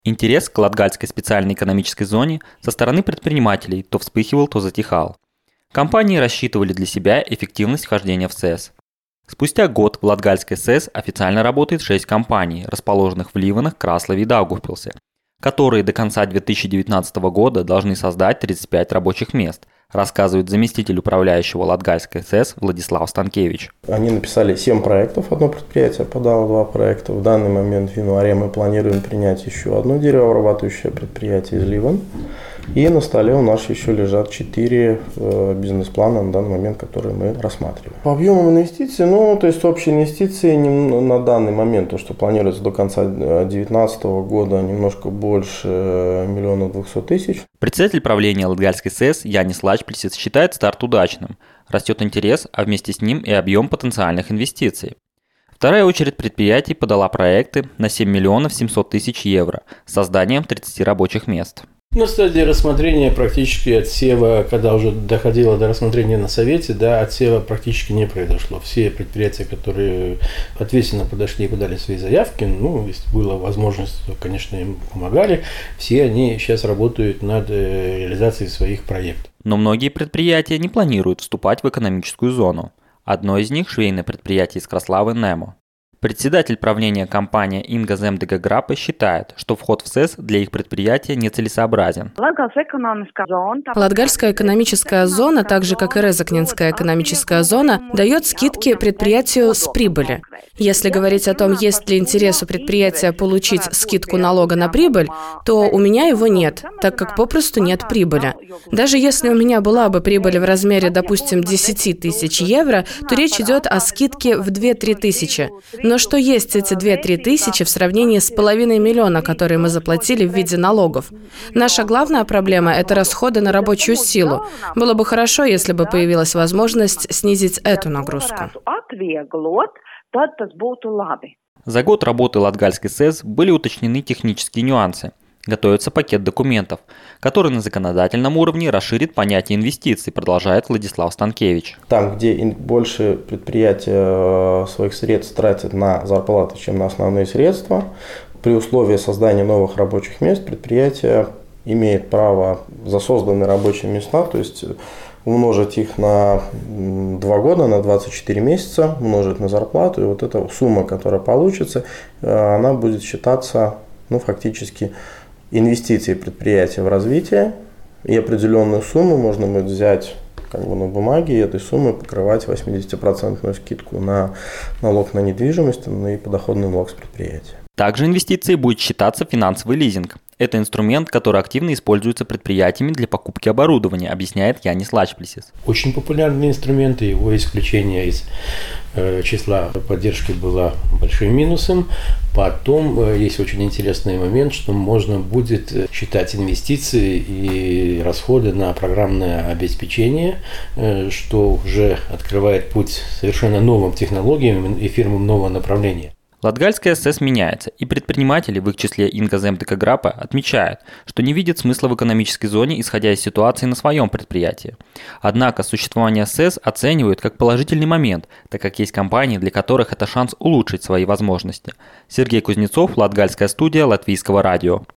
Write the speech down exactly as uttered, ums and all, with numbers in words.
Интерес к Латгальской специальной экономической зоне со стороны предпринимателей то вспыхивал, то затихал. Компании рассчитывали для себя эффективность вхождения в СЭС. Спустя год в Латгальской СЭС официально работает шесть компаний, расположенных в Ливанах, Краслове и Даугавпилсе, которые до конца две тысячи девятнадцатого года должны создать тридцать пять рабочих мест, рассказывает заместитель управляющего Латгальской СЭС Владислав Станкевич. Они написали семь проектов, одно предприятие подало два проекта. В данный момент в январе мы планируем принять еще одно деревообрабатывающее предприятие из Ливан. И на столе у нас еще лежат четыре бизнес-плана на данный момент, которые мы рассматриваем. По объемам инвестиций, ну, то есть общие инвестиции на данный момент, то, что планируется до конца две тысячи девятнадцатого года, немножко больше миллиона двухсот тысяч. Председатель правления Латгальской СЭС Янис Лачплисис считает старт удачным. Растет интерес, а вместе с ним и объем потенциальных инвестиций. Вторая очередь предприятий подала проекты на семь миллионов семьсот тысяч евро с созданием тридцати рабочих мест. На стадии рассмотрения практически отсева, когда уже доходило до рассмотрения на совете, да, отсева практически не произошло. Все предприятия, которые ответственно подошли и подали свои заявки, ну, если была возможность, то, конечно, им помогали. Все они сейчас работают над реализацией своих проектов. Но многие предприятия не планируют вступать в экономическую зону. Одно из них – швейное предприятие из Краславы «Немо». Председатель правления компании Инга Земдега-Граппе считает, что вход в СЭС для их предприятия нецелесообразен. Латгальская экономическая зона, так же как и Резакненская экономическая зона, дает скидки предприятию с прибыли. Если говорить о том, есть ли интерес у предприятия получить скидку налога на прибыль, то у меня его нет, так как попросту нет прибыли. Даже если у меня была бы прибыль в размере, допустим, десять тысяч евро, то речь идет о скидке в две-три тысячи. Но что есть эти две-три тысячи в сравнении с половиной миллиона, которые мы заплатили в виде налогов? Наша главная проблема – это расходы на рабочую силу. Было бы хорошо, если бы появилась возможность снизить эту нагрузку. За год работы Латгальской СЭС были уточнены технические нюансы. Готовится пакет документов, который на законодательном уровне расширит понятие инвестиций, продолжает Владислав Станкевич. Там, где больше предприятия своих средств тратят на зарплаты, чем на основные средства, при условии создания новых рабочих мест предприятие имеет право за созданные рабочие места, то есть умножить их на два года, на двадцать четыре месяца, умножить на зарплату, и вот эта сумма, которая получится, она будет считаться, ну, фактически, инвестиции предприятия в развитие, и определенную сумму можно будет взять как бы на бумаге, и этой суммой покрывать восьмидесятипроцентную скидку на налог на недвижимость и подоходный налог с предприятия. Также инвестицией будет считаться финансовый лизинг. Это инструмент, который активно используется предприятиями для покупки оборудования, объясняет Янис Лачплисис. Очень популярный инструмент, и его исключение из э, числа поддержки было большим минусом. Потом э, есть очень интересный момент, что можно будет считать инвестиции и расходы на программное обеспечение, э, что уже открывает путь совершенно новым технологиям и фирмам нового направления. Латгальская СЭС меняется, и предприниматели, в их числе Инга Земдега-Граппе, отмечают, что не видят смысла в экономической зоне, исходя из ситуации на своем предприятии. Однако существование СЭС оценивают как положительный момент, так как есть компании, для которых это шанс улучшить свои возможности. Сергей Кузнецов, Латгальская студия Латвийского радио.